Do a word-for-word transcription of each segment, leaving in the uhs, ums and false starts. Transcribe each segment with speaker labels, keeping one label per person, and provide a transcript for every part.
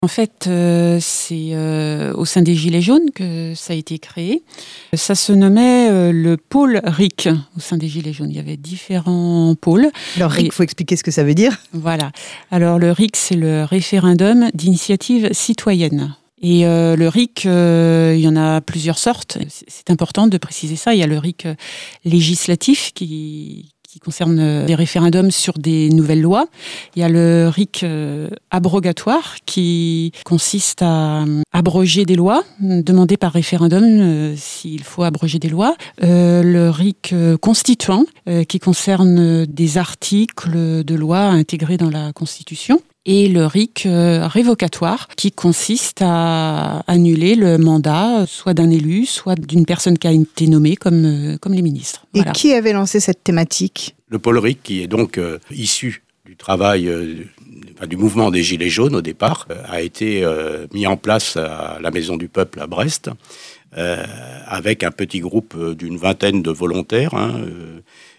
Speaker 1: En fait, euh, c'est euh, au sein des Gilets jaunes que ça a été créé. Ça se nommait euh, le pôle R I C au sein des Gilets jaunes. Il y avait différents pôles.
Speaker 2: Alors R I C, il faut expliquer ce que ça veut dire.
Speaker 1: Voilà. Alors le R I C, c'est le référendum d'initiative citoyenne. Et euh, le R I C, euh, il y en a plusieurs sortes. C'est important de préciser ça. Il y a le R I C législatif qui... qui concerne des référendums sur des nouvelles lois. Il y a le R I C euh, abrogatoire qui consiste à euh, abroger des lois, demander par référendum euh, s'il faut abroger des lois. Euh, le R I C euh, constituant euh, qui concerne des articles de loi intégrés dans la Constitution. Et le R I C euh, révocatoire, qui consiste à annuler le mandat, soit d'un élu, soit d'une personne qui a été nommée comme, euh, comme les ministres.
Speaker 2: Et
Speaker 1: voilà.
Speaker 2: Qui avait lancé cette thématique ?
Speaker 3: Le pôle R I C, qui est donc euh, issu du travail, euh, enfin, du mouvement des Gilets jaunes au départ, euh, a été euh, mis en place à la Maison du Peuple à Brest, euh, avec un petit groupe d'une vingtaine de volontaires, hein, euh,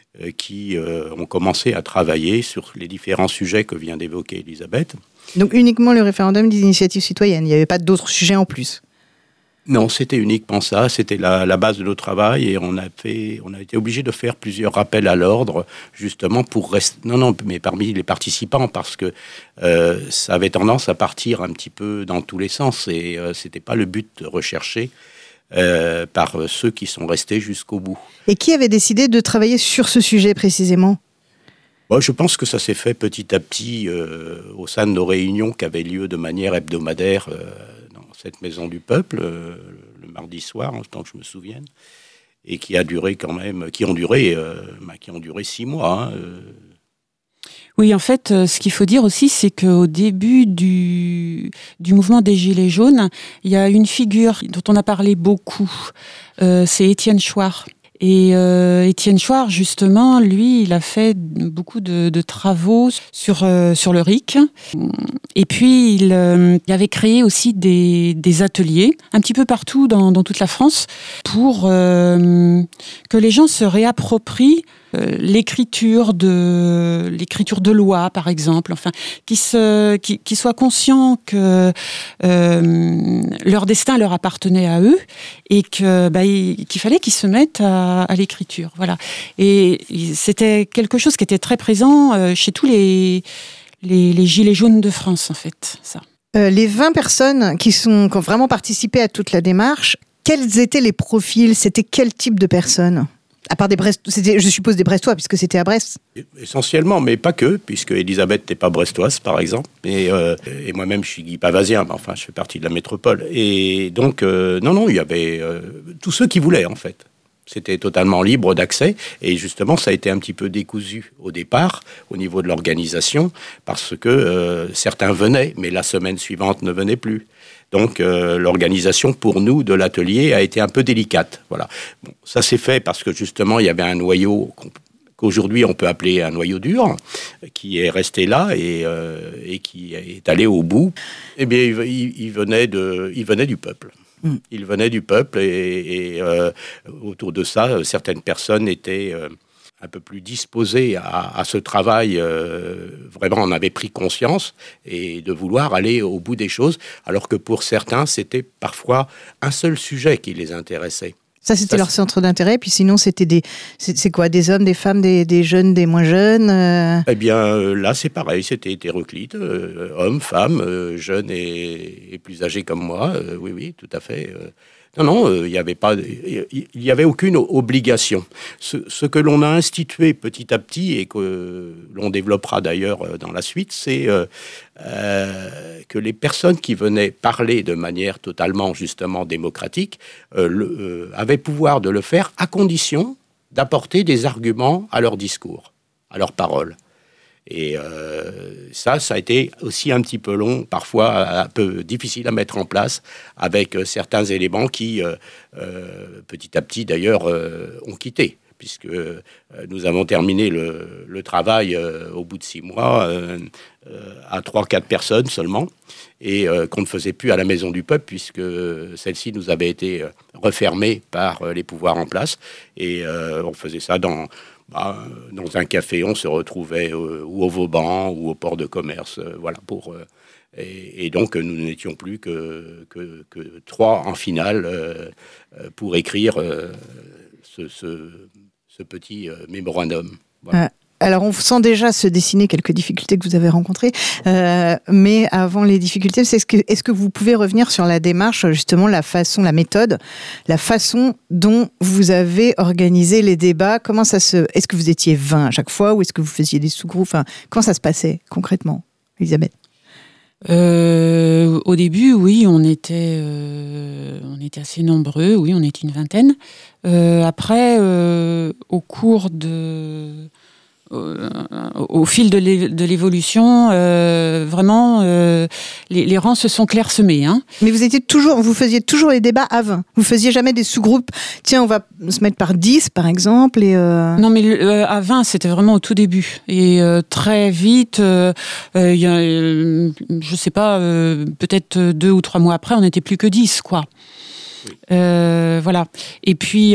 Speaker 3: qui euh, ont commencé à travailler sur les différents sujets que vient d'évoquer Elisabeth.
Speaker 2: Donc uniquement le référendum d'initiative citoyenne, il n'y avait pas d'autres sujets en plus ?
Speaker 3: Non, c'était uniquement ça, c'était la, la base de notre travail et on a, fait, on a été obligé de faire plusieurs rappels à l'ordre, justement pour rester... Non, non, mais parmi les participants, parce que euh, ça avait tendance à partir un petit peu dans tous les sens et euh, c'était pas le but recherché Euh, par ceux qui sont restés jusqu'au bout.
Speaker 2: Et qui avait décidé de travailler sur ce sujet précisément ?
Speaker 3: Bon, je pense que ça s'est fait petit à petit euh, au sein de nos réunions qui avaient lieu de manière hebdomadaire euh, dans cette Maison du Peuple, euh, le mardi soir, en tant que je me souvienne, et qui a duré quand même, qui ont duré, euh, bah, qui ont duré six mois. Hein, euh.
Speaker 1: Oui, en fait, euh, ce qu'il faut dire aussi, c'est qu'au début du, du mouvement des Gilets jaunes, il y a une figure dont on a parlé beaucoup, euh, c'est Étienne Chouard. Et euh, Étienne Chouard, justement, lui, il a fait beaucoup de, de travaux sur, euh, sur le R I C. Et puis, il, euh, il avait créé aussi des, des ateliers, un petit peu partout dans, dans toute la France, pour euh, que les gens se réapproprient euh, l'écriture de, l'écriture de loi, par exemple. Enfin, qui se, qui, qui soient conscients que euh, leur destin leur appartenait à eux et que, bah, il, qu'il fallait qu'ils se mettent à à l'écriture, voilà. Et c'était quelque chose qui était très présent euh, chez tous les, les, les gilets jaunes de France, en fait, ça.
Speaker 2: Euh, les vingt personnes qui, sont, qui ont vraiment participé à toute la démarche, quels étaient les profils ? C'était quel type de personnes ? À part des Brest, c'était, je suppose des Brestois, puisque c'était à Brest.
Speaker 3: Essentiellement, mais pas que, puisque Elisabeth n'est pas brestoise, par exemple. Et, euh, et moi-même, je suis Guy Pavasien, mais enfin, je fais partie de la métropole. Et donc, euh, non, non, il y avait euh, tous ceux qui voulaient, en fait. C'était totalement libre d'accès et justement ça a été un petit peu décousu au départ au niveau de l'organisation parce que euh, certains venaient mais la semaine suivante ne venaient plus. Donc euh, l'organisation pour nous de l'atelier a été un peu délicate. Voilà. Bon, ça s'est fait parce que justement il y avait un noyau qu'aujourd'hui on peut appeler un noyau dur qui est resté là et, euh, et qui est allé au bout. Eh bien il, il, venait, de, il venait du peuple. Il venait du peuple et, et euh, autour de ça, certaines personnes étaient euh, un peu plus disposées à, à ce travail. Euh, vraiment, on avait pris conscience et de vouloir aller au bout des choses, alors que pour certains, c'était parfois un seul sujet qui les intéressait.
Speaker 2: Ça, c'était
Speaker 3: ça,
Speaker 2: leur
Speaker 3: c'est...
Speaker 2: centre d'intérêt. Puis sinon, c'était des, c'est, c'est quoi, des hommes, des femmes, des, des jeunes, des moins jeunes euh...
Speaker 3: Eh bien, euh, là, c'est pareil. C'était hétéroclite. Euh, hommes, femmes, euh, jeunes et, et plus âgés comme moi. Euh, oui, oui, tout à fait. Euh, non, non, il n'y avait pas, il n'y avait aucune obligation. Ce, ce que l'on a institué petit à petit et que l'on développera d'ailleurs dans la suite, c'est euh, euh, que les personnes qui venaient parler de manière totalement justement démocratique euh, le, euh, avaient pouvoir de le faire à condition d'apporter des arguments à leur discours, à leurs paroles. Et euh, ça, ça a été aussi un petit peu long, parfois un peu difficile à mettre en place, avec euh, certains éléments qui, euh, euh, petit à petit d'ailleurs, euh, ont quitté, puisque euh, nous avons terminé le, le travail euh, au bout de six mois euh, euh, à trois quatre personnes seulement, et euh, qu'on ne faisait plus à la Maison du Peuple, puisque celle-ci nous avait été refermée par euh, les pouvoirs en place, et euh, on faisait ça dans... Bah, dans un café, on se retrouvait euh, ou au Vauban ou au port de commerce, euh, voilà, pour euh, Et, et donc, nous n'étions plus que, que, que trois en finale euh, pour écrire euh, ce, ce, ce petit euh, mémorandum. Voilà.
Speaker 2: Euh, alors, on sent déjà se dessiner quelques difficultés que vous avez rencontrées. Euh, mais avant les difficultés, c'est est-ce que, est-ce que vous pouvez revenir sur la démarche, justement, la façon, la méthode, la façon dont vous avez organisé les débats? Comment ça se... Est-ce que vous étiez vingt à chaque fois ou est-ce que vous faisiez des sous-groupes? Enfin, comment ça se passait concrètement, Elisabeth?
Speaker 1: Euh, au début, oui, on était, euh, on était assez nombreux. Oui, on était une vingtaine. Euh, après, euh, au cours de, euh, au fil de, l'é- de l'évolution, euh, vraiment, euh, les, les rangs se sont clairsemés. Hein.
Speaker 2: Mais vous étiez toujours, vous faisiez toujours les débats à vingt. Vous faisiez jamais des sous-groupes. Tiens, on va se mettre par dix, par exemple, et euh...
Speaker 1: Non, mais euh, à vingt, c'était vraiment au tout début. Et euh, très vite, euh, euh, y a, euh, je sais pas, euh, peut-être deux ou trois mois après, on n'était plus que dix, quoi. Euh, voilà. Et puis...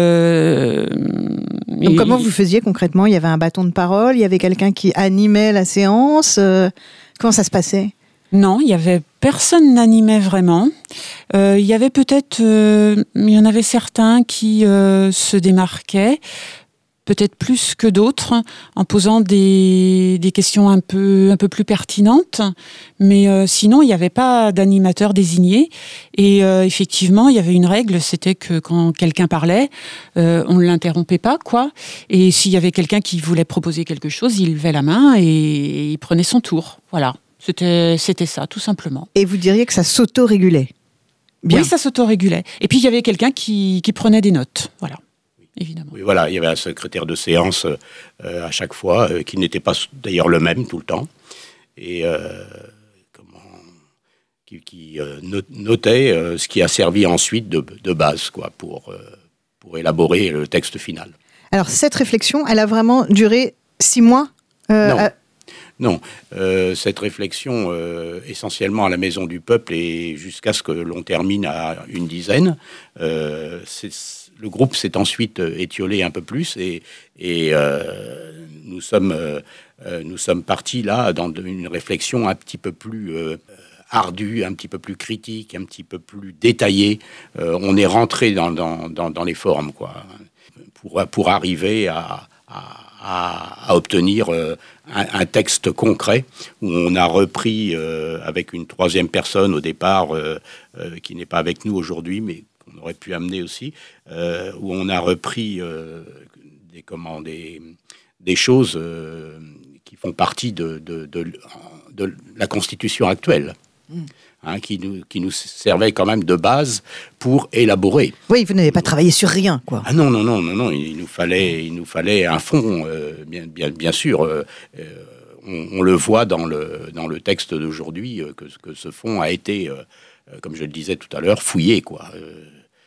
Speaker 1: Euh,
Speaker 2: Donc,
Speaker 1: et,
Speaker 2: comment vous faisiez concrètement? Il y avait un bâton de parole, il y avait quelqu'un qui animait la séance. Euh, comment ça se passait?
Speaker 1: Non, il y avait personne n'animait vraiment. Euh, il y avait peut-être, euh, il y en avait certains qui euh, se démarquaient, peut-être plus que d'autres, en posant des, des questions un peu, un peu plus pertinentes. Mais euh, sinon, il n'y avait pas d'animateur désigné. Et euh, effectivement, il y avait une règle, c'était que quand quelqu'un parlait, euh, on ne l'interrompait pas, quoi. Et s'il y avait quelqu'un qui voulait proposer quelque chose, il levait la main et, et il prenait son tour. Voilà. C'était, c'était ça, tout simplement.
Speaker 2: Et vous diriez que ça s'auto-régulait? Bien.
Speaker 1: Oui, ça s'auto-régulait. Et puis, il y avait quelqu'un qui, qui prenait des notes. Voilà, évidemment.
Speaker 3: Oui, voilà, il y avait un secrétaire de séance euh, à chaque fois, euh, qui n'était pas d'ailleurs le même tout le temps, et euh, comment, qui, qui euh, notait euh, ce qui a servi ensuite de, de base, quoi, pour, euh, pour élaborer le texte final.
Speaker 2: Alors, cette réflexion, elle a vraiment duré six mois? euh,
Speaker 3: Non.
Speaker 2: à...
Speaker 3: Non, euh, cette réflexion euh, essentiellement à la Maison du Peuple et jusqu'à ce que l'on termine à une dizaine, euh, c'est, le groupe s'est ensuite étiolé un peu plus et, et euh, nous sommes, euh, nous sommes partis là dans une réflexion un petit peu plus euh, ardue, un petit peu plus critique, un petit peu plus détaillée. Euh, on est rentré dans, dans, dans, dans les formes, quoi, pour, pour arriver à... à À, à obtenir euh, un, un texte concret où on a repris euh, avec une troisième personne au départ euh, euh, qui n'est pas avec nous aujourd'hui mais qu'on aurait pu amener aussi, euh, où on a repris euh, des, comment, des, des choses euh, qui font partie de, de, de, de la Constitution actuelle. Mmh. Hein, qui, nous, qui nous servait quand même de base pour élaborer.
Speaker 2: Oui, vous n'avez pas travaillé sur rien, quoi.
Speaker 3: Ah non, non, non, non, non. Il nous fallait, il nous fallait un fond, euh, bien, bien, bien sûr. Euh, euh, on, on le voit dans le, dans le texte d'aujourd'hui, euh, que, que ce fond a été, euh, comme je le disais tout à l'heure, fouillé, quoi. Euh,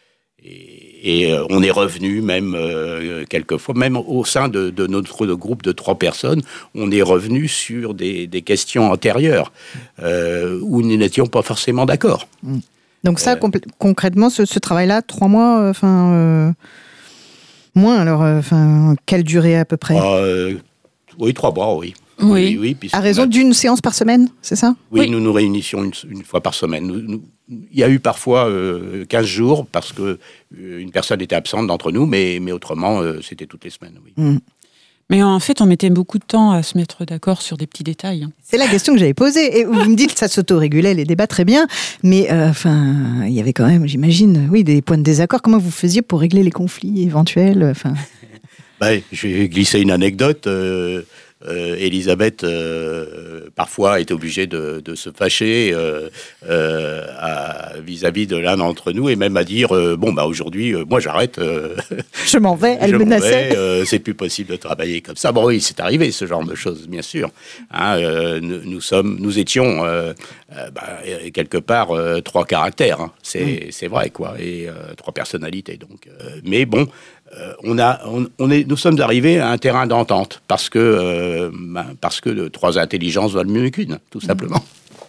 Speaker 3: Et, et euh, on est revenu même euh, quelquefois, même au sein de, de notre de groupe de trois personnes, on est revenu sur des, des questions antérieures euh, où nous n'étions pas forcément d'accord.
Speaker 2: Donc ça, euh, compl- concrètement, ce, ce travail-là, trois mois, enfin euh, moins. Alors, enfin, euh, quelle durée à peu près?
Speaker 3: euh, Oui, trois mois, oui.
Speaker 1: Oui.
Speaker 3: oui, oui
Speaker 2: à raison a... d'une séance par semaine, c'est ça?
Speaker 3: Oui, oui, nous nous réunissions une, une fois par semaine. Nous, nous, il y a eu parfois euh, quinze jours parce que euh, une personne était absente d'entre nous, mais, mais autrement, euh, c'était toutes les semaines. Oui.
Speaker 2: Mm.
Speaker 1: Mais en fait, on mettait beaucoup de temps à se mettre d'accord sur des petits détails.
Speaker 2: C'est la question que j'avais posée. Et vous me dites que ça s'autorégulait les débats, très bien. Mais enfin, euh, il y avait quand même, j'imagine, oui, des points de désaccord. Comment vous faisiez pour régler les conflits éventuels? Enfin.
Speaker 3: Ben, je vais glisser une anecdote. Euh, Euh, Elisabeth, euh, parfois, est obligée de, de se fâcher euh, euh, à, vis-à-vis de l'un d'entre nous et même à dire euh, bon, bah aujourd'hui, euh, moi j'arrête. Euh,
Speaker 2: je m'en vais, elle
Speaker 3: je
Speaker 2: menaçait.
Speaker 3: Vais, euh, c'est plus possible de travailler comme ça. Bon, oui, c'est arrivé ce genre de choses, bien sûr. Hein, euh, nous, nous, sommes, nous étions euh, euh, bah, quelque part euh, trois caractères. Hein, c'est, mmh. c'est vrai, quoi. Et euh, trois personnalités, donc. Euh, mais bon. Euh, on a, on, on est, nous sommes arrivés à un terrain d'entente parce que, euh, bah, parce que de, trois intelligences valent mieux qu'une, tout simplement.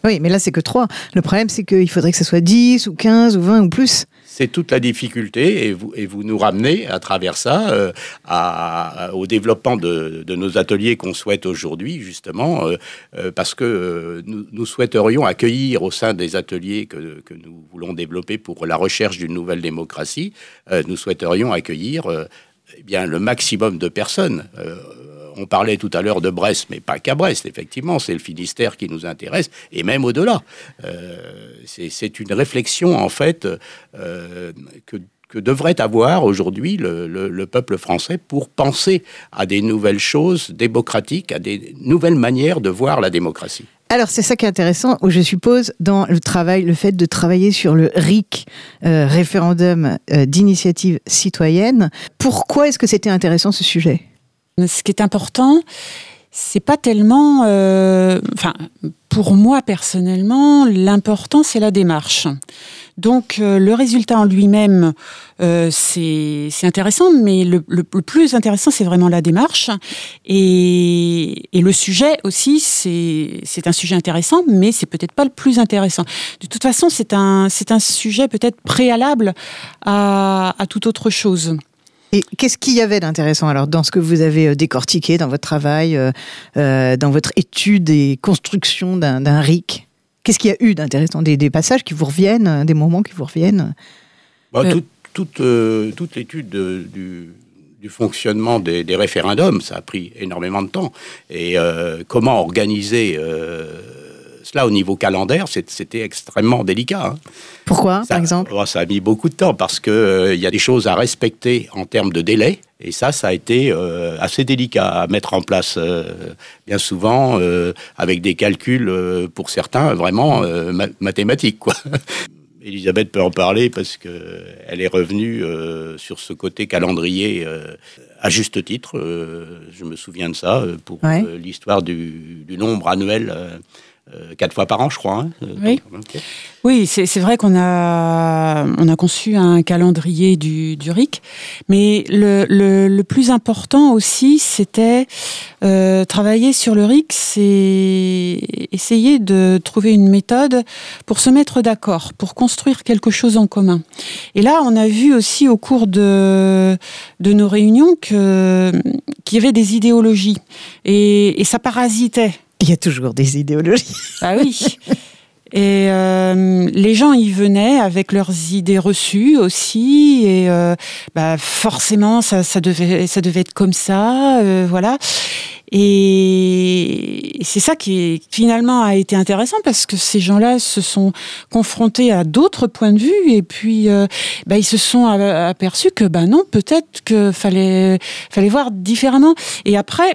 Speaker 2: Oui, mais là, c'est que trois. Le problème, c'est qu'il faudrait que ça soit dix ou quinze ou vingt ou plus.
Speaker 3: C'est toute la difficulté et vous, et vous nous ramenez à travers ça euh, à, à, au développement de, de nos ateliers qu'on souhaite aujourd'hui, justement, euh, euh, parce que euh, nous, nous souhaiterions accueillir au sein des ateliers que, que nous voulons développer pour la recherche d'une nouvelle démocratie, euh, nous souhaiterions accueillir euh, eh bien, le maximum de personnes. Euh, On parlait tout à l'heure de Brest, mais pas qu'à Brest, effectivement, c'est le Finistère qui nous intéresse, et même au-delà. Euh, c'est, c'est une réflexion, en fait, euh, que, que devrait avoir aujourd'hui le, le, le peuple français pour penser à des nouvelles choses démocratiques, à des nouvelles manières de voir la démocratie.
Speaker 2: Alors, c'est ça qui est intéressant, je suppose, dans le travail, le fait de travailler sur le R I C, euh, référendum euh, d'initiative citoyenne. Pourquoi est-ce que c'était intéressant, ce sujet ?
Speaker 1: Ce qui est important, c'est pas tellement... Euh, enfin, pour moi, personnellement, l'important, c'est la démarche. Donc, euh, le résultat en lui-même, euh, c'est, c'est intéressant, mais le, le, le plus intéressant, c'est vraiment la démarche. Et, et le sujet aussi, c'est, c'est un sujet intéressant, mais c'est peut-être pas le plus intéressant. De toute façon, c'est un, c'est un sujet peut-être préalable à, à toute autre chose.
Speaker 2: Et qu'est-ce qu'il y avait d'intéressant alors dans ce que vous avez décortiqué dans votre travail, euh, euh, dans votre étude et construction d'un, d'un R I C ? Qu'est-ce qu'il y a eu d'intéressant ? Des, des passages qui vous reviennent, des moments qui vous reviennent ?
Speaker 3: Bah, euh... toute, toute, euh, toute l'étude de, du, du fonctionnement des, des référendums, ça a pris énormément de temps. Et euh, comment organiser euh, cela au niveau calendaire, c'était extrêmement délicat. Hein.
Speaker 2: Pourquoi,
Speaker 3: ça,
Speaker 2: par exemple ?
Speaker 3: oh, Ça a mis beaucoup de temps parce qu'il euh, y a des choses à respecter en termes de délai. Et ça, ça a été euh, assez délicat à mettre en place, euh, bien souvent, euh, avec des calculs, euh, pour certains, vraiment euh, ma- mathématiques, quoi. Elisabeth peut en parler parce qu'elle est revenue euh, sur ce côté calendrier euh, à juste titre. Euh, je me souviens de ça, euh, pour ouais. euh, l'histoire du, du nombre annuel. Euh, Euh, quatre fois par an, je crois. Hein.
Speaker 1: Oui, okay. oui c'est, c'est vrai qu'on a, on a conçu un calendrier du, du R I C, mais le, le, le plus important aussi, c'était euh, travailler sur le R I C, c'est essayer de trouver une méthode pour se mettre d'accord, pour construire quelque chose en commun. Et là, on a vu aussi au cours de, de nos réunions que, qu'il y avait des idéologies, et, et ça parasitait.
Speaker 2: Il y a toujours des idéologies.
Speaker 1: Ah oui. Et euh, les gens y venaient avec leurs idées reçues aussi, et euh, bah forcément ça, ça devait, ça devait être comme ça, euh, voilà. Et c'est ça qui finalement a été intéressant parce que ces gens-là se sont confrontés à d'autres points de vue et puis euh, bah, ils se sont aperçus que bah non, peut-être que fallait, fallait voir différemment. Et après.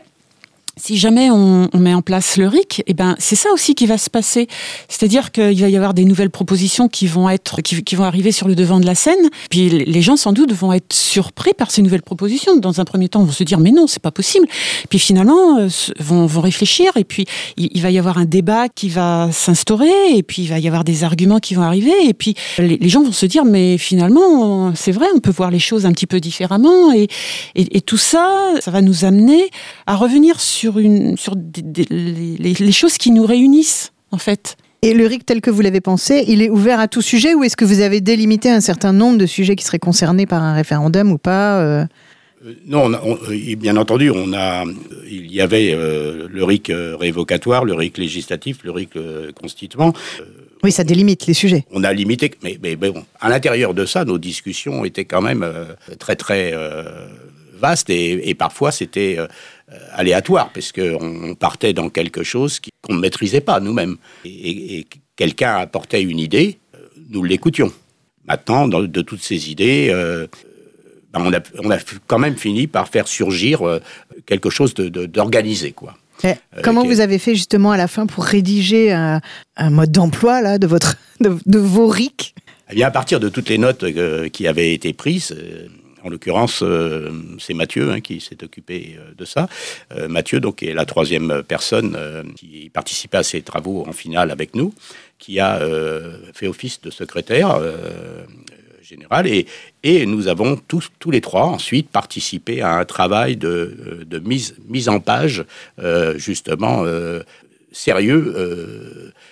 Speaker 1: Si jamais on, on met en place le R I C, eh ben c'est ça aussi qui va se passer. C'est-à-dire qu'il va y avoir des nouvelles propositions qui vont être, qui, qui vont arriver sur le devant de la scène. Puis les gens sans doute vont être surpris par ces nouvelles propositions. Dans un premier temps, ils vont se dire mais non, c'est pas possible. Puis finalement, euh, vont, vont réfléchir. Et puis il, il va y avoir un débat qui va s'instaurer. Et puis il va y avoir des arguments qui vont arriver. Et puis les, les gens vont se dire mais finalement, c'est vrai, on peut voir les choses un petit peu différemment. Et, et, et tout ça, ça va nous amener à revenir sur Sur, une, sur des, des, les, les choses qui nous réunissent, en fait.
Speaker 2: Et le R I C tel que vous l'avez pensé, il est ouvert à tout sujet ou est-ce que vous avez délimité un certain nombre de sujets qui seraient concernés par un référendum ou pas euh...
Speaker 3: Non, on a, on, bien entendu, on a, il y avait euh, le R I C révocatoire, le R I C législatif, le R I C constituant. Euh,
Speaker 2: oui, ça délimite les sujets.
Speaker 3: On a limité, mais, mais, mais bon, à l'intérieur de ça, nos discussions étaient quand même euh, très, très euh, vastes et, et parfois c'était... Euh, aléatoire, parce qu'on partait dans quelque chose qu'on ne maîtrisait pas nous-mêmes. Et, et, et quelqu'un apportait une idée, nous l'écoutions. Maintenant, dans, de toutes ces idées, euh, ben on, a, on a quand même fini par faire surgir euh, quelque chose de, de, d'organisé, quoi.
Speaker 2: Et comment euh, vous avez fait justement à la fin pour rédiger un, un mode d'emploi là, de, votre, de, de vos R I C ?
Speaker 3: Eh bien, à partir de toutes les notes euh, qui avaient été prises, euh, en l'occurrence, euh, c'est Mathieu hein, qui s'est occupé euh, de ça. Euh, Mathieu, donc, est la troisième personne euh, qui participait à ces travaux en finale avec nous, qui a euh, fait office de secrétaire euh, général. Et, et nous avons tous, tous les trois ensuite participé à un travail de, de mise, mise en page, euh, justement, euh, sérieux, euh,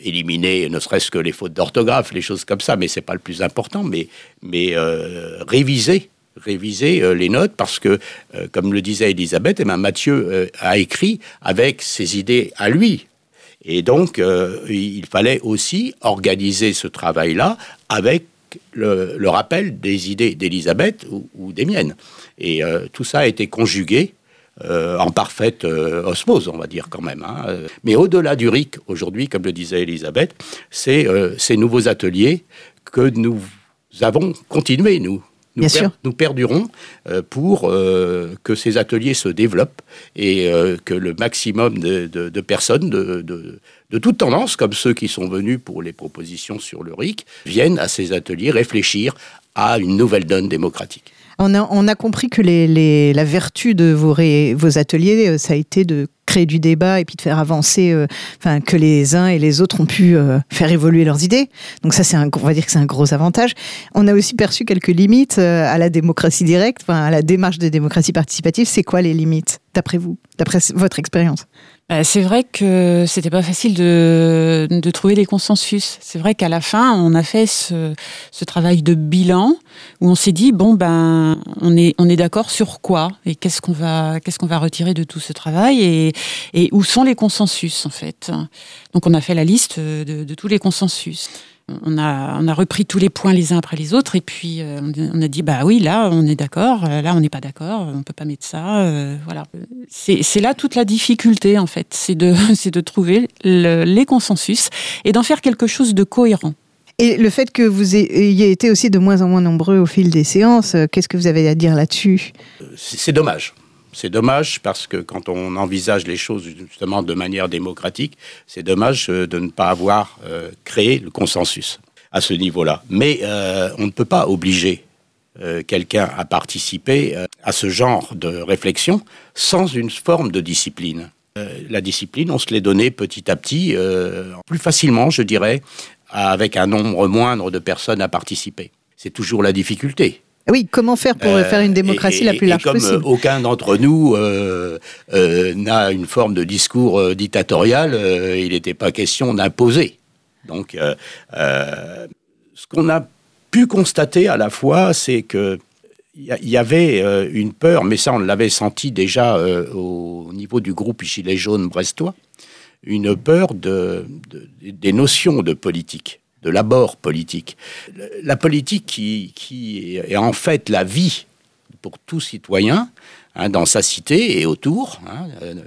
Speaker 3: éliminer ne serait-ce que les fautes d'orthographe, les choses comme ça, mais c'est pas le plus important, mais, mais euh, réviser, réviser euh, les notes, parce que, euh, comme le disait Elisabeth, eh ben, Mathieu euh, a écrit avec ses idées à lui. Et donc, euh, il fallait aussi organiser ce travail-là avec le, le rappel des idées d'Elisabeth ou, ou des miennes. Et euh, tout ça a été conjugué euh, en parfaite euh, osmose, on va dire quand même. Hein. Mais au-delà du R I C, aujourd'hui, comme le disait Elisabeth, c'est euh, ces nouveaux ateliers que nous avons continué, nous. Nous, per- nous perdurons euh, pour euh, que ces ateliers se développent et euh, que le maximum de, de, de personnes de, de, de toute tendance, comme ceux qui sont venus pour les propositions sur le R I C, viennent à ces ateliers réfléchir à une nouvelle donne démocratique.
Speaker 2: On a, on a compris que les, les, la vertu de vos, ré, vos ateliers, ça a été de créer du débat et puis de faire avancer, euh, enfin, que les uns et les autres ont pu euh, faire évoluer leurs idées. Donc ça, c'est un, on va dire que c'est un gros avantage. On a aussi perçu quelques limites euh, à la démocratie directe, enfin, à la démarche de démocratie participative. C'est quoi les limites, d'après vous, d'après votre expérience ?
Speaker 1: C'est vrai que c'était pas facile de, de trouver des consensus. C'est vrai qu'à la fin, on a fait ce, ce travail de bilan où on s'est dit bon ben on est on est d'accord sur quoi et qu'est-ce qu'on va qu'est-ce qu'on va retirer de tout ce travail et et où sont les consensus en fait. Donc on a fait la liste de, de tous les consensus. On a, on a repris tous les points les uns après les autres et puis euh, on a dit bah oui là on est d'accord, là on n'est pas d'accord, on peut pas mettre ça, euh, voilà. C'est, c'est là toute la difficulté en fait, c'est de, c'est de trouver le, les consensus et d'en faire quelque chose de cohérent.
Speaker 2: Et le fait que vous ayez été aussi de moins en moins nombreux au fil des séances, qu'est-ce que vous avez à dire là-dessus ?
Speaker 3: C'est, c'est dommage. C'est dommage parce que quand on envisage les choses justement de manière démocratique, c'est dommage de ne pas avoir euh, créé le consensus à ce niveau-là. Mais euh, on ne peut pas obliger euh, quelqu'un à participer euh, à ce genre de réflexion sans une forme de discipline. Euh, la discipline, on se l'est donnée petit à petit, euh, plus facilement, je dirais, avec un nombre moindre de personnes à participer. C'est toujours la difficulté.
Speaker 2: Oui, comment faire pour euh, faire une démocratie
Speaker 3: et,
Speaker 2: la plus large
Speaker 3: et comme
Speaker 2: possible ?
Speaker 3: Comme aucun d'entre nous euh, euh, n'a une forme de discours euh, dictatorial, euh, il n'était pas question d'imposer. Donc, euh, euh, ce qu'on a pu constater à la fois, c'est que il y, y avait euh, une peur, mais ça on l'avait senti déjà euh, au niveau du groupe Gilets jaunes brestois, une peur de, de, des notions de politique, de l'abord politique. La politique qui, qui est en fait la vie pour tout citoyen, hein, dans sa cité et autour. Hein,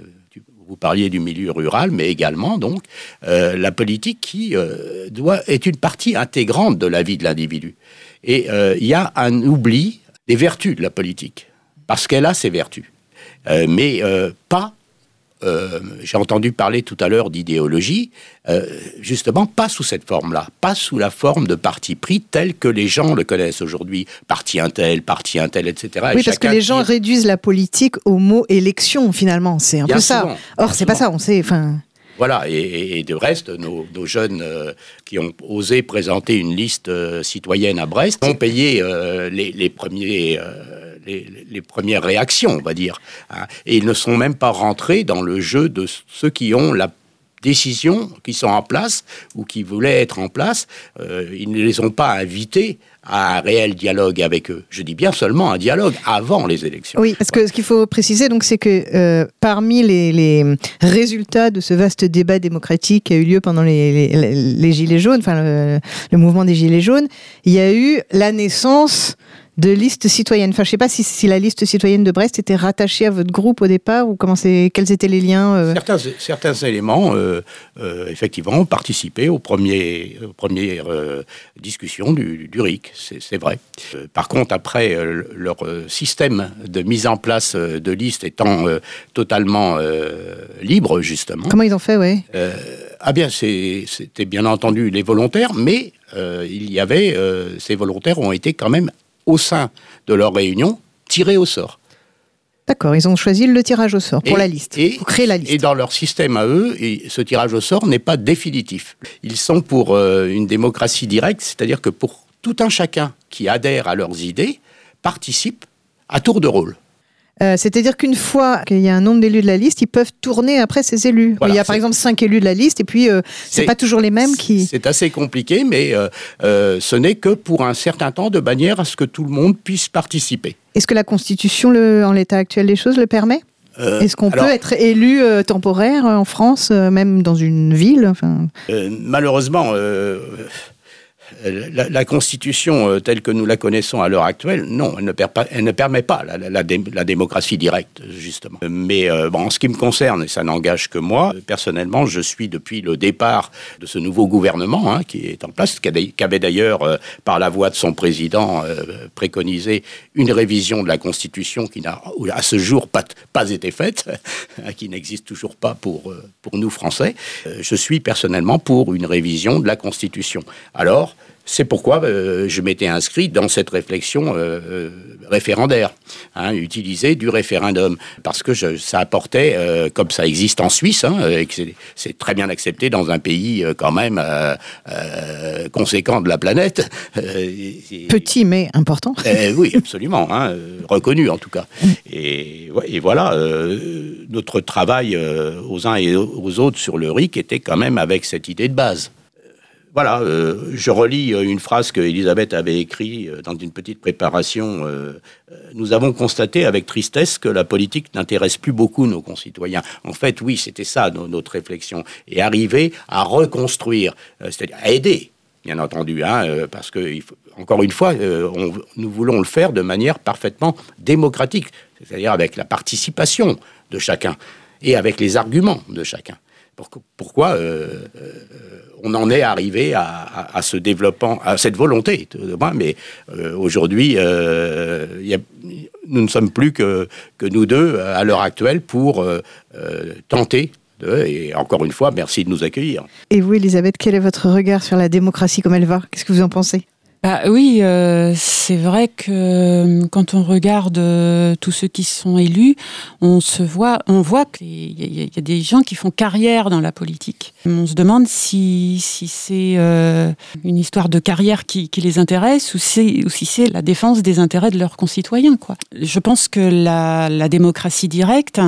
Speaker 3: vous parliez du milieu rural, mais également donc euh, la politique qui euh, doit est une partie intégrante de la vie de l'individu. Et il euh, y a un oubli des vertus de la politique, parce qu'elle a ses vertus, euh, mais euh, pas. Euh, j'ai entendu parler tout à l'heure d'idéologie, euh, justement pas sous cette forme-là, pas sous la forme de parti pris tel que les gens le connaissent aujourd'hui, parti un tel, parti un tel, et cetera.
Speaker 2: Oui,
Speaker 3: et
Speaker 2: parce que les gens tire... réduisent la politique au mot élection, finalement, c'est un bien peu souvent, ça. Or, c'est souvent. Pas ça, on sait... Enfin...
Speaker 3: Voilà, et, et de reste, nos, nos jeunes euh, qui ont osé présenter une liste euh, citoyenne à Brest ont payé euh, les, les, premiers, euh, les, les premières réactions, on va dire. Hein, et ils ne sont même pas rentrés dans le jeu de ceux qui ont la décision, qui sont en place ou qui voulaient être en place. Euh, ils ne les ont pas invités à un réel dialogue avec eux. Je dis bien seulement un dialogue avant les élections.
Speaker 2: Oui, parce que ce qu'il faut préciser, donc, c'est que euh, parmi les, les résultats de ce vaste débat démocratique qui a eu lieu pendant les, les, les Gilets jaunes, enfin le, le mouvement des Gilets jaunes, il y a eu la naissance de listes citoyennes. Enfin, je ne sais pas si, si la liste citoyenne de Brest était rattachée à votre groupe au départ ou comment c'est, quels étaient les liens euh...
Speaker 3: certains, certains éléments, euh, euh, effectivement, ont participé aux, premiers, aux premières euh, discussions du, du R I C, c'est, c'est vrai. Euh, par contre, après, euh, leur système de mise en place euh, de listes étant euh, totalement euh, libre, justement.
Speaker 2: Comment ils ont fait, ouais
Speaker 3: euh, Ah bien, c'est, c'était bien entendu les volontaires, mais euh, il y avait, euh, ces volontaires ont été quand même au sein de leur réunion, tirés au sort.
Speaker 2: D'accord, ils ont choisi le tirage au sort pour
Speaker 3: et,
Speaker 2: la liste,
Speaker 3: et,
Speaker 2: pour créer la liste.
Speaker 3: Et dans leur système à eux, ce tirage au sort n'est pas définitif. Ils sont pour euh, une démocratie directe, c'est-à-dire que pour tout un chacun qui adhère à leurs idées, participe à tour de rôle.
Speaker 2: Euh, c'est-à-dire qu'une fois qu'il y a un nombre d'élus de la liste, ils peuvent tourner après ces élus. Voilà, il y a par exemple cinq élus de la liste et puis euh, c'est, c'est pas toujours les mêmes qui...
Speaker 3: C'est assez compliqué, mais euh, euh, ce n'est que pour un certain temps, de manière à ce que tout le monde puisse participer.
Speaker 2: Est-ce que la Constitution, le, en l'état actuel des choses, le permet ? Euh, Est-ce qu'on alors, peut être élu euh, temporaire en France, euh, même dans une ville enfin...
Speaker 3: euh, Malheureusement... Euh, La, la Constitution euh, telle que nous la connaissons à l'heure actuelle, non, elle ne, per, pas, elle ne permet pas la, la, la, dé, la démocratie directe, justement. Mais euh, bon, en ce qui me concerne, et ça n'engage que moi, personnellement, je suis depuis le départ de ce nouveau gouvernement hein, qui est en place, qui avait d'ailleurs, euh, par la voix de son président, euh, préconisé une révision de la Constitution qui n'a, à ce jour, pas, pas été faite, qui n'existe toujours pas pour, pour nous, Français. Euh, je suis personnellement pour une révision de la Constitution. Alors, c'est pourquoi euh, je m'étais inscrit dans cette réflexion euh, référendaire, hein, utiliser du référendum, parce que je, ça apportait, euh, comme ça existe en Suisse, hein, et que c'est, c'est très bien accepté dans un pays euh, quand même euh, euh, conséquent de la planète. Euh,
Speaker 2: et, Petit mais important.
Speaker 3: Euh, oui, absolument, hein, reconnu en tout cas. Et, et voilà, euh, notre travail euh, aux uns et aux autres sur le R I C était quand même avec cette idée de base. Voilà, euh, je relis une phrase que Elisabeth avait écrite dans une petite préparation. Euh, nous avons constaté avec tristesse que la politique n'intéresse plus beaucoup nos concitoyens. En fait, oui, c'était ça nos, notre réflexion. Et arriver à reconstruire, euh, c'est-à-dire à aider, bien entendu, hein, euh, parce que, il faut, encore une fois, euh, on, nous voulons le faire de manière parfaitement démocratique, c'est-à-dire avec la participation de chacun et avec les arguments de chacun. Pourquoi euh, euh, on en est arrivé à, à, à ce développement, à cette volonté, mais euh, aujourd'hui, euh, y a, nous ne sommes plus que, que nous deux à l'heure actuelle pour euh, euh, tenter de, et encore une fois, merci de nous accueillir.
Speaker 2: Et vous, Elisabeth, quel est votre regard sur la démocratie comme elle va ? Qu'est-ce que vous en pensez ?
Speaker 1: Bah oui, euh, c'est vrai que quand on regarde euh, tous ceux qui sont élus, on se voit, on voit qu'il y, y, y a des gens qui font carrière dans la politique. On se demande si, si c'est euh, une histoire de carrière qui, qui les intéresse ou, c'est, ou si c'est la défense des intérêts de leurs concitoyens, quoi. Je pense que la, la démocratie directe,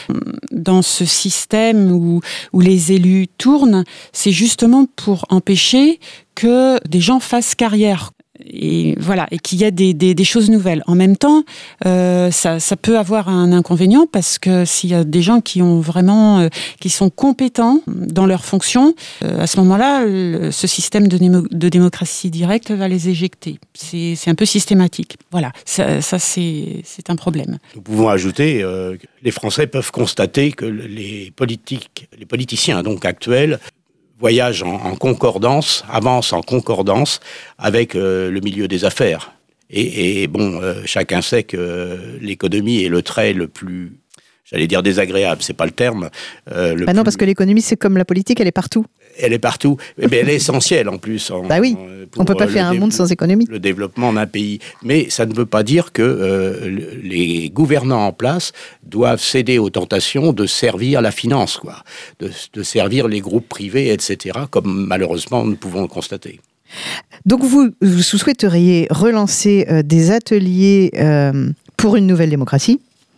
Speaker 1: dans ce système où, où les élus tournent, c'est justement pour empêcher que des gens fassent carrière. Et voilà, et qu'il y ait des, des, des choses nouvelles. En même temps, euh, ça, ça peut avoir un inconvénient parce que s'il y a des gens qui ont vraiment, euh, qui sont compétents dans leurs fonctions, euh, à ce moment-là, le, ce système de, démo, de démocratie directe va les éjecter. C'est, c'est un peu systématique. Voilà, ça, ça c'est, c'est un problème.
Speaker 3: Nous pouvons ajouter euh, que les Français peuvent constater que les politiques, les politiciens donc actuels, voyage en, en concordance, avance en concordance avec euh, le milieu des affaires. Et, et bon, euh, chacun sait que euh, l'économie est le trait le plus, j'allais dire désagréable, c'est pas le terme. Euh, le
Speaker 2: bah non,
Speaker 3: plus...
Speaker 2: parce que l'économie, c'est comme la politique, elle est partout.
Speaker 3: Elle est partout, mais elle est essentielle en plus. En,
Speaker 2: bah oui, on peut pas faire un
Speaker 3: dé-
Speaker 2: monde sans économie.
Speaker 3: Le développement d'un pays. Mais ça ne veut pas dire que euh, les gouvernants en place doivent céder aux tentations de servir la finance, quoi, de, de servir les groupes privés, et cetera, comme malheureusement nous pouvons le constater.
Speaker 2: Donc vous, vous souhaiteriez relancer euh, des ateliers euh, pour une nouvelle démocratie ?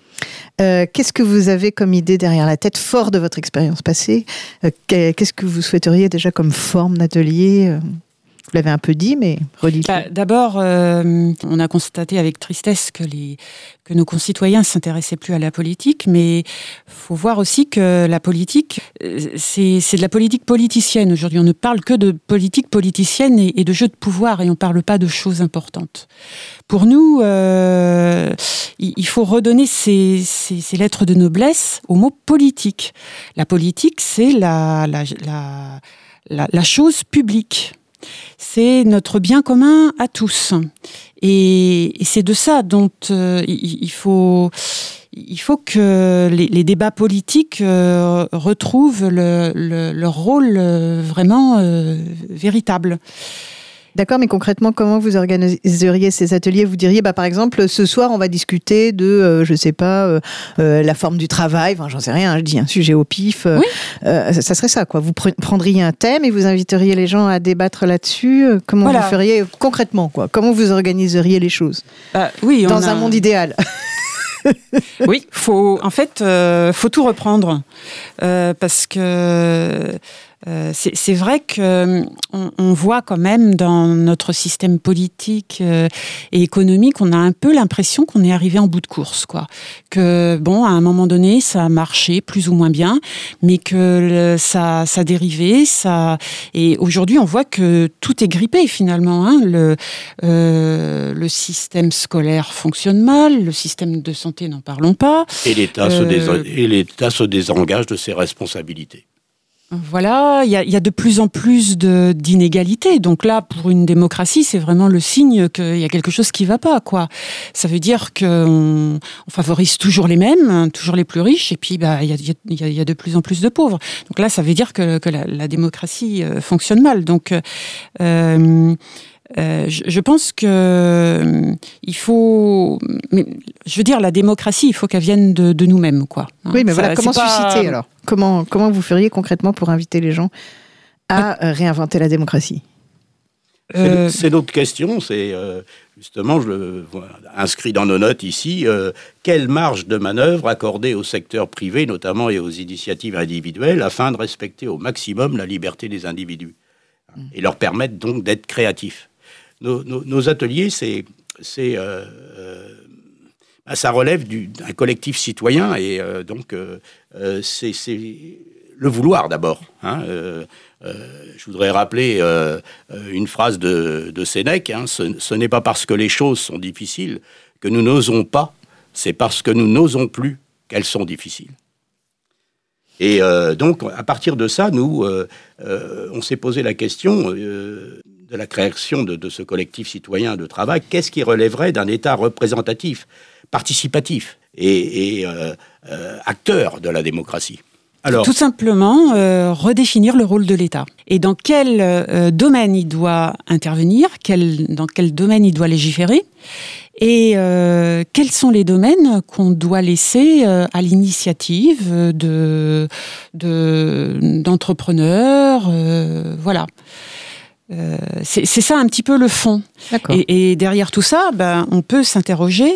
Speaker 2: Euh, qu'est-ce que vous avez comme idée derrière la tête, fort de votre expérience passée ? euh, Qu'est-ce que vous souhaiteriez déjà comme forme d'atelier ? euh, Vous l'avez un peu dit, mais redites-le.
Speaker 1: Bah, d'abord, euh, on a constaté avec tristesse que, les, que nos concitoyens ne s'intéressaient plus à la politique, mais il faut voir aussi que la politique, c'est, c'est de la politique politicienne aujourd'hui. On ne parle que de politique politicienne et, et de jeu de pouvoir, et on ne parle pas de choses importantes. Pour nous, euh, il faut redonner ces, ces, ces lettres de noblesse au mot politique. La politique, c'est la, la, la, la, la chose publique. C'est notre bien commun à tous. Et, et c'est de ça dont euh, il, il faut... Il faut que les, les débats politiques euh, retrouvent le, le, leur rôle euh, vraiment euh, véritable.
Speaker 2: D'accord, mais concrètement, comment vous organiseriez ces ateliers ? Vous diriez, bah, par exemple, ce soir, on va discuter de, euh, je ne sais pas, euh, euh, la forme du travail, enfin, j'en sais rien, je dis un sujet au pif. Euh,
Speaker 1: oui.
Speaker 2: euh, ça serait ça, quoi. Vous prendriez un thème et vous inviteriez les gens à débattre là-dessus. Comment voilà. vous feriez concrètement, quoi ? Comment vous organiseriez les choses ?
Speaker 1: euh, oui,
Speaker 2: Dans
Speaker 1: on a...
Speaker 2: un monde idéal.
Speaker 1: Oui, faut, en fait, euh, faut tout reprendre. Euh, parce que euh, c'est, c'est vrai qu'on on voit quand même dans notre système politique euh, et économique, on a un peu l'impression qu'on est arrivé en bout de course, quoi. Que, bon, à un moment donné, ça a marché plus ou moins bien, mais que le, ça, ça dérivait, ça... Et aujourd'hui, on voit que tout est grippé, finalement. Hein. Le, euh, le système scolaire fonctionne mal, le système de santé, n'en parlons pas.
Speaker 3: Et l'État, euh... se, dés... Et l'État se désengage de ses responsabilités.
Speaker 1: Voilà, il y a, y a de plus en plus de, d'inégalités. Donc là, pour une démocratie, c'est vraiment le signe qu'il y a quelque chose qui ne va pas, quoi. Ça veut dire qu'on on favorise toujours les mêmes, toujours les plus riches, et puis bah, il y, a, y, a, y a de plus en plus de pauvres. Donc là, ça veut dire que, que la, la démocratie euh, fonctionne mal. Donc... Euh, Euh, je, je pense que euh, il faut, mais, je veux dire, la démocratie, il faut qu'elle vienne de, de nous-mêmes, quoi. Hein.
Speaker 2: Oui, mais voilà,
Speaker 1: Ça,
Speaker 2: comment susciter
Speaker 1: pas...
Speaker 2: alors ? Comment comment vous feriez concrètement pour inviter les gens à euh, réinventer la démocratie ?
Speaker 3: Euh... C'est, c'est notre question. C'est euh, justement, je le vois inscrit dans nos notes ici. Euh, quelle marge de manœuvre accorder au secteur privé, notamment, et aux initiatives individuelles, afin de respecter au maximum la liberté des individus et leur permettre donc d'être créatifs. Nos, nos, nos ateliers, c'est, c'est, euh, euh, ça relève du, d'un collectif citoyen et euh, donc euh, c'est, c'est le vouloir d'abord. Hein, euh, euh, je voudrais rappeler euh, une phrase de, de Sénèque, hein, ce, ce n'est pas parce que les choses sont difficiles que nous n'osons pas, c'est parce que nous n'osons plus qu'elles sont difficiles. Et euh, donc, à partir de ça, nous, euh, euh, on s'est posé la question euh, de la création de, de ce collectif citoyen de travail. Qu'est-ce qui relèverait d'un État représentatif, participatif et, et euh, euh, acteur de la démocratie ?
Speaker 1: Alors, tout simplement, euh, redéfinir le rôle de l'État. Et dans quel euh, domaine il doit intervenir, quel, dans quel domaine il doit légiférer, et euh, quels sont les domaines qu'on doit laisser euh, à l'initiative de, de, d'entrepreneurs. Euh, voilà. Euh, c'est, c'est ça un petit peu le fond. Et, et derrière tout ça, ben, on peut s'interroger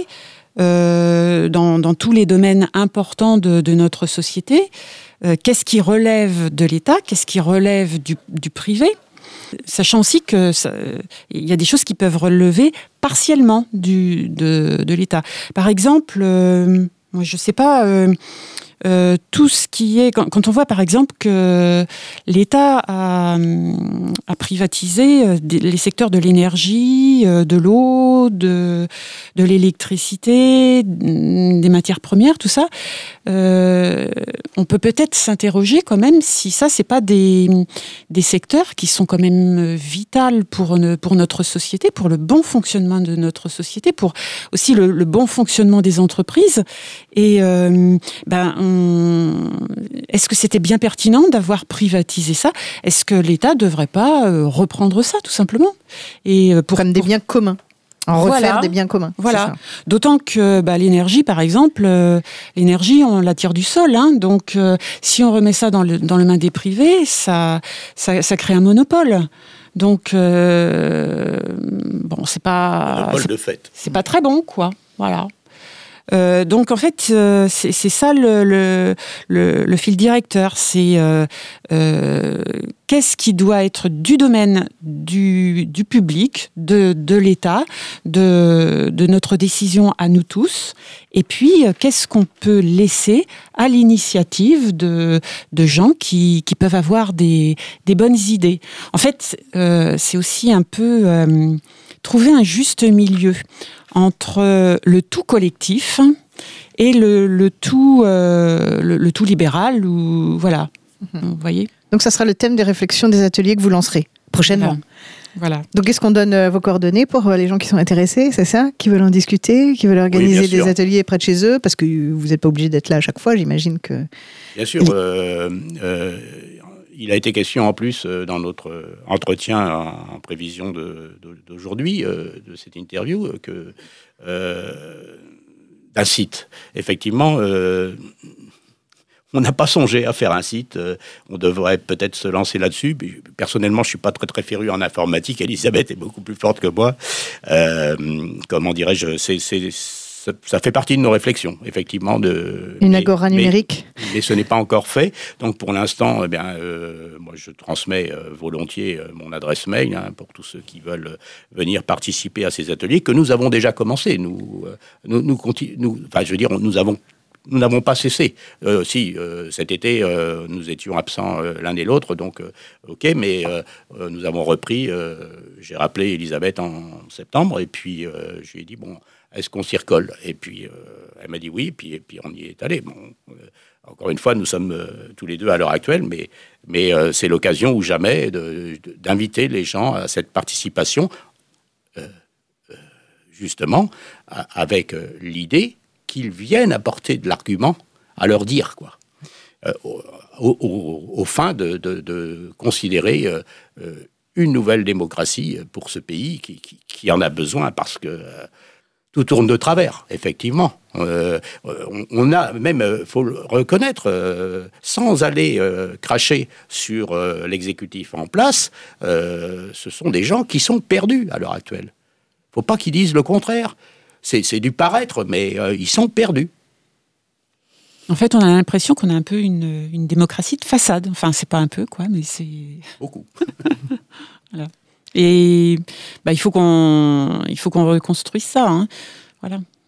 Speaker 1: euh, dans, dans tous les domaines importants de, de notre société. Euh, qu'est-ce qui relève de l'État ? Qu'est-ce qui relève du, du privé ? Sachant aussi qu'il y a des choses qui peuvent relever partiellement du, de, de l'État. Par exemple, euh, je ne sais pas, euh, euh, tout ce qui est... Quand, quand on voit par exemple que l'État a, a privatisé les secteurs de l'énergie, de l'eau, de, de l'électricité, des matières premières, tout ça, euh, on peut peut-être s'interroger quand même si ça, c'est pas des, des secteurs qui sont quand même vitaux pour, ne, pour notre société, pour le bon fonctionnement de notre société, pour aussi le, le bon fonctionnement des entreprises. Et euh, ben, on, est-ce que c'était bien pertinent d'avoir privatisé ça ? Est-ce que l'État devrait pas euh, reprendre ça, tout simplement ? Et pour,
Speaker 2: Comme des
Speaker 1: pour...
Speaker 2: biens communs. En refaire voilà, des biens communs.
Speaker 1: Voilà. D'autant que bah, l'énergie, par exemple, euh, l'énergie, on la tire du sol. Hein, donc, euh, si on remet ça dans le, dans le main des privés, ça, ça, ça crée un monopole. Donc, euh, bon, c'est pas...
Speaker 3: Monopole
Speaker 1: c'est,
Speaker 3: de fait.
Speaker 1: C'est pas très bon, quoi. Voilà. Euh, donc en fait, euh, c'est, c'est ça le, le, le, le fil directeur. C'est euh, euh, qu'est-ce qui doit être du domaine du, du public, de, de l'État, de, de notre décision à nous tous, et puis euh, qu'est-ce qu'on peut laisser à l'initiative de, de gens qui, qui peuvent avoir des, des bonnes idées. En fait, euh, c'est aussi un peu euh, trouver un juste milieu entre le tout collectif et le, le tout euh, le, le tout libéral ou voilà. Mm-hmm. Vous voyez.
Speaker 2: Donc ça sera le thème des réflexions des ateliers que vous lancerez prochainement.
Speaker 1: Voilà. voilà.
Speaker 2: Donc est-ce qu'on donne euh, vos coordonnées pour euh, les gens qui sont intéressés, c'est ça, qui veulent en discuter, qui veulent organiser oui, des ateliers près de chez eux, parce que vous n'êtes pas obligé d'être là à chaque fois, j'imagine que.
Speaker 3: Bien sûr. Euh, euh, Il a été question en plus euh, dans notre entretien en, en prévision de, de, d'aujourd'hui, euh, de cette interview, euh, que, euh, d'un site. Effectivement, euh, on n'a pas songé à faire un site. Euh, on devrait peut-être se lancer là-dessus. Personnellement, je ne suis pas très, très féru en informatique. Elisabeth est beaucoup plus forte que moi. Euh, comment dirais-je, c'est... c'est ça, ça fait partie de nos réflexions, effectivement. De,
Speaker 2: Une
Speaker 3: mais,
Speaker 2: agora numérique.
Speaker 3: Mais, mais ce n'est pas encore fait. Donc, pour l'instant, eh bien, euh, moi, je transmets euh, volontiers euh, mon adresse mail hein, pour tous ceux qui veulent venir participer à ces ateliers que nous avons déjà commencé. Nous, euh, nous, nous, continu- nous, enfin, je veux dire, nous avons Nous n'avons pas cessé. Euh, si, euh, cet été, euh, nous étions absents euh, l'un et l'autre, donc euh, ok, mais euh, euh, nous avons repris. Euh, j'ai rappelé Elisabeth en septembre, et puis euh, je lui ai dit, bon, est-ce qu'on s'y recolle ? Et puis, euh, elle m'a dit oui, et puis, et puis on y est allé. Bon, euh, encore une fois, nous sommes euh, tous les deux à l'heure actuelle, mais, mais euh, c'est l'occasion ou jamais de, de, d'inviter les gens à cette participation, euh, euh, justement, à, avec euh, l'idée qu'ils viennent apporter de l'argument à leur dire, quoi. Euh, au, au, au fin de, de, de considérer euh, une nouvelle démocratie pour ce pays qui, qui, qui en a besoin parce que euh, tout tourne de travers, effectivement. Euh, on, on a même, il faut le reconnaître, euh, sans aller euh, cracher sur euh, l'exécutif en place, euh, ce sont des gens qui sont perdus à l'heure actuelle. Il ne faut pas qu'ils disent le contraire. C'est, c'est du paraître, mais euh, ils sont perdus.
Speaker 1: En fait, on a l'impression qu'on a un peu une, une démocratie de façade. Enfin, c'est pas un peu, quoi, mais c'est...
Speaker 3: Beaucoup.
Speaker 1: Voilà. Et bah, il faut qu'on, il faut qu'on reconstruise ça. Hein. Voilà.